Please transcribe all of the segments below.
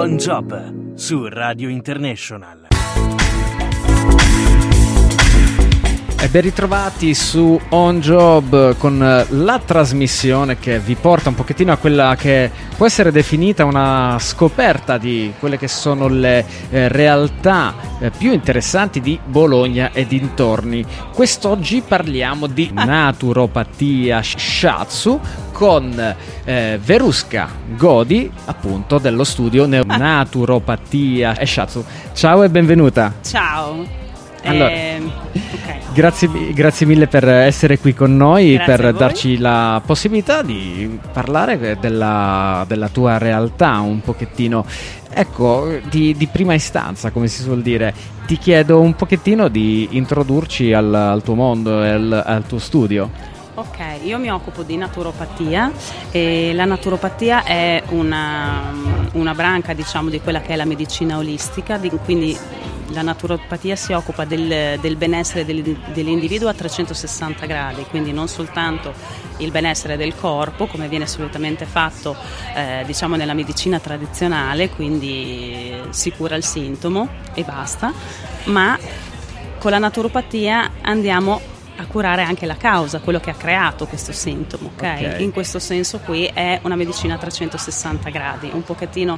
On Job su Radio International. E ben ritrovati su On Job con la trasmissione che vi porta un pochettino a quella che può essere definita una scoperta di quelle che sono le realtà più interessanti di Bologna e dintorni. Quest'oggi parliamo di naturopatia shiatsu con Veruska Godi, appunto, dello studio naturopatia shiatsu. Ciao e benvenuta. Ciao. Allora, okay. grazie mille per essere qui con noi, Grazie per a voi. darci la possibilità di parlare della tua realtà un pochettino. Ecco, di prima istanza, come si suol dire, ti chiedo un pochettino di introdurci al tuo mondo e al tuo studio. Ok, io mi occupo di naturopatia e la naturopatia è una branca, diciamo, di quella che è la medicina olistica, quindi la naturopatia si occupa del benessere dell'individuo a 360 gradi, quindi non soltanto il benessere del corpo, come viene solitamente fatto diciamo nella medicina tradizionale, quindi si cura il sintomo e basta, ma con la naturopatia andiamo a curare anche la causa, quello che ha creato questo sintomo, ok? In questo senso qui è una medicina a 360 gradi, un pochettino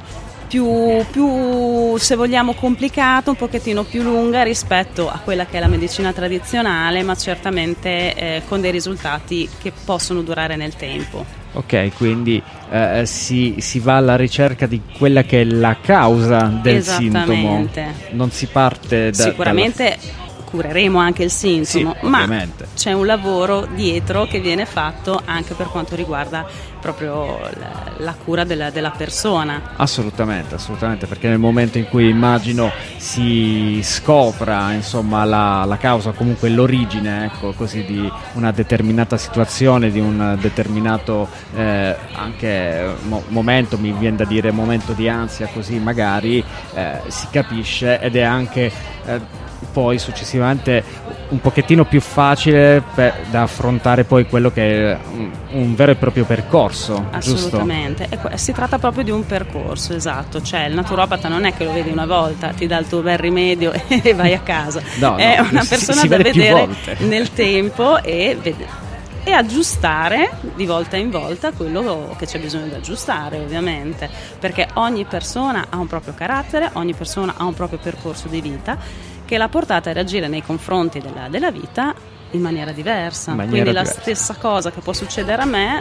più se vogliamo complicata, un pochettino più lunga rispetto a quella che è la medicina tradizionale, ma certamente con dei risultati che possono durare nel tempo. Ok, quindi si va alla ricerca di quella che è la causa del sintomo. Non si parte sicuramente cureremo anche il sintomo, sì, ma ovviamente c'è un lavoro dietro che viene fatto anche per quanto riguarda proprio la cura della persona. Assolutamente, perché nel momento in cui immagino si scopra, insomma, la causa, comunque l'origine, ecco, così, di una determinata situazione, di un determinato anche momento, mi viene da dire momento di ansia, così magari si capisce, ed è anche poi successivamente un pochettino più facile da affrontare poi quello che è un vero e proprio percorso. Assolutamente, giusto? Si tratta proprio di un percorso, esatto, cioè il naturopata non è che lo vedi una volta, ti dà il tuo bel rimedio e vai a casa, è una persona da vedere nel tempo e aggiustare di volta in volta quello che c'è bisogno di aggiustare, ovviamente, perché ogni persona ha un proprio carattere, ogni persona ha un proprio percorso di vita che l'ha portata a reagire nei confronti della vita in maniera diversa. Quindi la stessa cosa che può succedere a me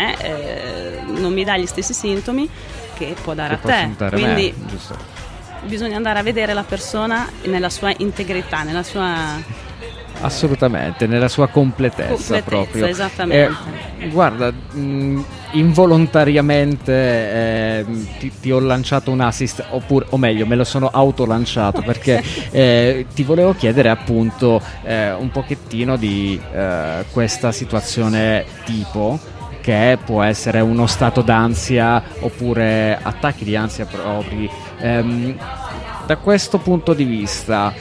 non mi dà gli stessi sintomi che può dare a te. Quindi bisogna andare a vedere la persona nella sua integrità, nella sua... Assolutamente, nella sua completezza proprio. Esattamente. Guarda, involontariamente ti ho lanciato un assist, o meglio, me lo sono autolanciato perché ti volevo chiedere appunto un pochettino di questa situazione tipo, che può essere uno stato d'ansia oppure attacchi di ansia propri. Da questo punto di vista,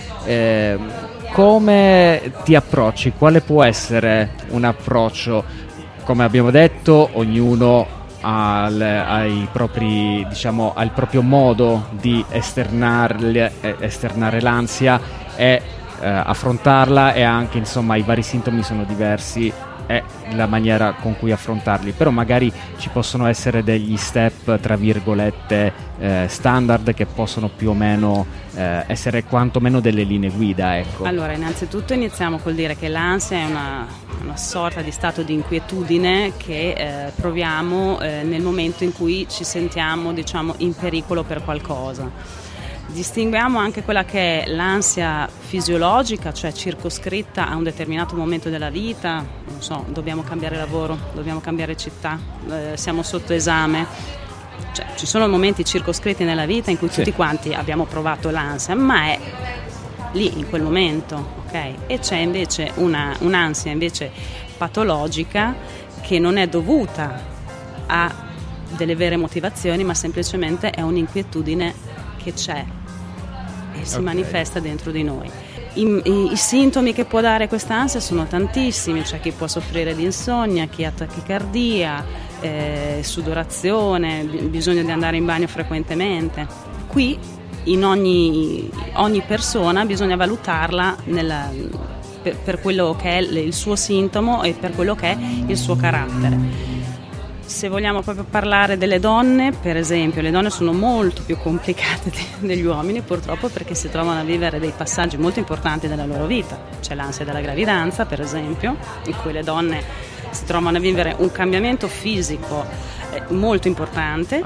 come ti approcci? Quale può essere un approccio? Come abbiamo detto, ognuno ha il proprio modo di esternare l'ansia e affrontarla, e anche, insomma, i vari sintomi sono diversi, è la maniera con cui affrontarli, però magari ci possono essere degli step, tra virgolette, standard, che possono più o meno essere quantomeno delle linee guida, ecco. Allora, innanzitutto iniziamo col dire che l'ansia è una sorta di stato di inquietudine che proviamo nel momento in cui ci sentiamo, diciamo, in pericolo per qualcosa. Distinguiamo anche quella che è l'ansia fisiologica, cioè circoscritta a un determinato momento della vita, non so, dobbiamo cambiare lavoro, dobbiamo cambiare città, siamo sotto esame, cioè ci sono momenti circoscritti nella vita in cui tutti quanti abbiamo provato l'ansia, ma è lì in quel momento, ok? E c'è invece un'ansia invece patologica che non è dovuta a delle vere motivazioni, ma semplicemente è un'inquietudine che c'è e si manifesta dentro di noi. I sintomi che può dare questa ansia sono tantissimi, c'è chi può soffrire di insonnia, chi ha tachicardia, sudorazione, bisogno di andare in bagno frequentemente, qui in ogni persona bisogna valutarla per quello che è il suo sintomo e per quello che è il suo carattere. Se vogliamo proprio parlare delle donne, per esempio, le donne sono molto più complicate degli uomini, purtroppo, perché si trovano a vivere dei passaggi molto importanti della loro vita. C'è l'ansia della gravidanza, per esempio, in cui le donne si trovano a vivere un cambiamento fisico molto importante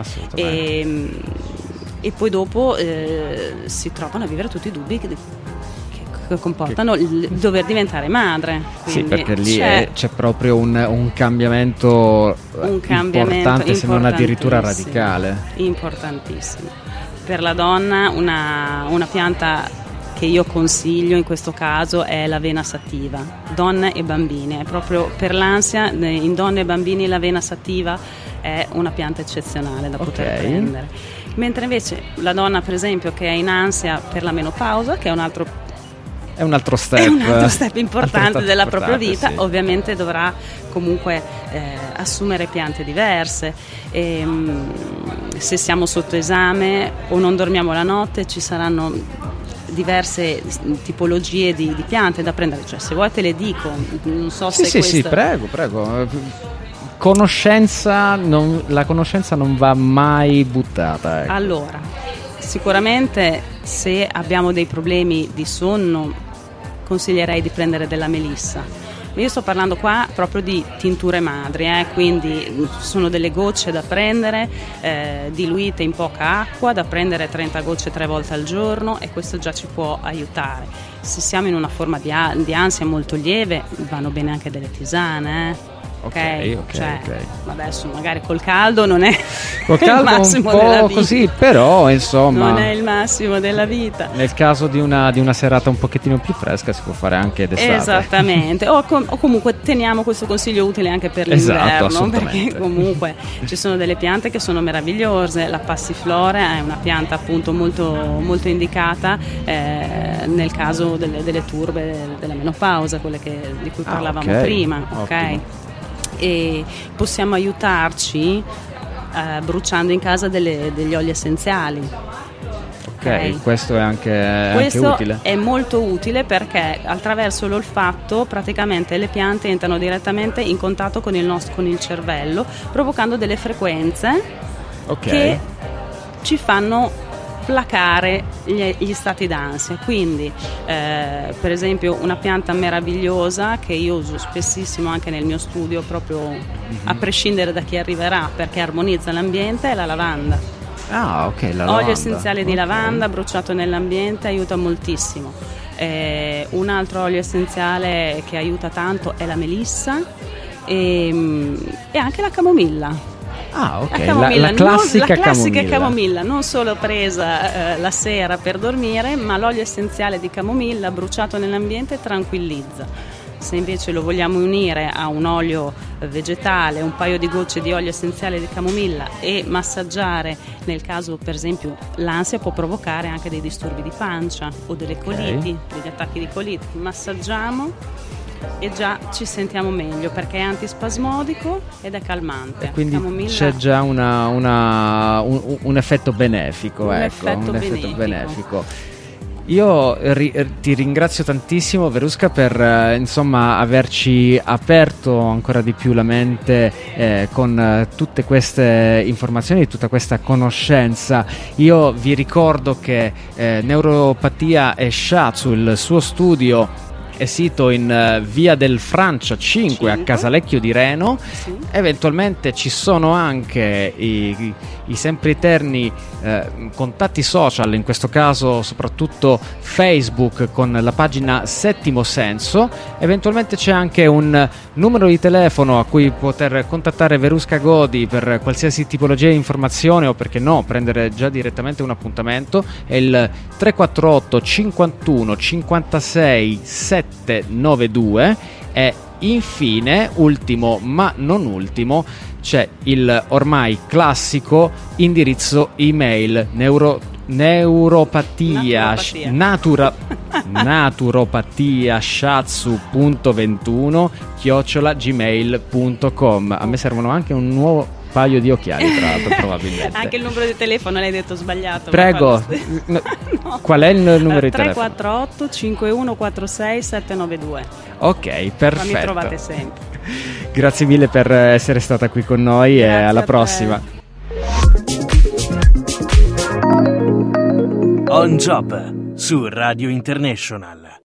e poi dopo si trovano a vivere tutti i dubbi che comportano il dover diventare madre. Quindi sì, perché lì c'è proprio un cambiamento importante, se non addirittura radicale. Importantissimo. Per la donna una pianta che io consiglio in questo caso è l'avena sativa, donne e bambine. Proprio per l'ansia, in donne e bambini l'avena sativa è una pianta eccezionale da poter prendere. Mentre invece la donna, per esempio, che è in ansia per la menopausa, che è un altro step importante della propria vita, sì. Ovviamente dovrà comunque assumere piante diverse. Se siamo sotto esame o non dormiamo la notte, ci saranno diverse tipologie di piante da prendere. Cioè, se vuoi te le dico, non so se questo... Sì, prego. La conoscenza non va mai buttata, ecco. Allora, sicuramente se abbiamo dei problemi di sonno consiglierei di prendere della melissa. Io sto parlando qua proprio di tinture madri, quindi sono delle gocce da prendere diluite in poca acqua, da prendere 30 gocce 3 volte al giorno, e questo già ci può aiutare. Se siamo in una forma di ansia molto lieve, vanno bene anche delle tisane. Ok. Adesso magari col caldo non è il massimo della vita. Così, però insomma non è il massimo della vita. Nel caso di una serata un pochettino più fresca si può fare anche d'estate. Esattamente. o comunque teniamo questo consiglio utile anche per l'inverno, perché comunque ci sono delle piante che sono meravigliose. La passiflora è una pianta appunto molto, molto indicata nel caso delle turbe della menopausa, quelle di cui parlavamo prima. Ok. E possiamo aiutarci bruciando in casa degli oli essenziali. Ok, questo è anche utile. È molto utile perché attraverso l'olfatto praticamente le piante entrano direttamente in contatto con il cervello, provocando delle frequenze che ci fanno placare gli stati d'ansia. Quindi per esempio una pianta meravigliosa che io uso spessissimo anche nel mio studio, proprio a prescindere da chi arriverà, perché armonizza l'ambiente, è la lavanda. La lavanda. Olio essenziale di lavanda bruciato nell'ambiente aiuta moltissimo. Un altro olio essenziale che aiuta tanto è la melissa e anche la camomilla. La classica camomilla, non solo presa la sera per dormire, ma l'olio essenziale di camomilla bruciato nell'ambiente tranquillizza. Se invece lo vogliamo unire a un olio vegetale, un paio di gocce di olio essenziale di camomilla e massaggiare, nel caso per esempio l'ansia può provocare anche dei disturbi di pancia o delle coliti, degli attacchi di colite, massaggiamo e già ci sentiamo meglio perché è antispasmodico ed è calmante. E quindi c'è già un effetto benefico. Un effetto benefico. Io ti ringrazio tantissimo, Verusca, per averci aperto ancora di più la mente con tutte queste informazioni, tutta questa conoscenza. Io vi ricordo che Neuropatia e Shiatsu, il suo studio, è sito in via del Francia 5 a Casalecchio di Reno. Sì. Eventualmente ci sono anche i sempre eterni contatti social, in questo caso soprattutto Facebook con la pagina Settimo Senso. Eventualmente c'è anche un numero di telefono a cui poter contattare Verusca Godi per qualsiasi tipologia di informazione o, perché no, prendere già direttamente un appuntamento. È il 348 51 56 792 e infine, ultimo ma non ultimo, c'è il ormai classico indirizzo email naturopatiashatsu.21 @gmail.com. A me servono anche un nuovo paio di occhiali, tra l'altro, probabilmente. Anche il numero di telefono l'hai detto sbagliato. Prego, No. qual è il numero di telefono? 348 5146 792. Ok, perfetto. Ma mi trovate sempre. Grazie mille per essere stata qui con noi. Grazie e alla a te. prossima. On Job su Radio International.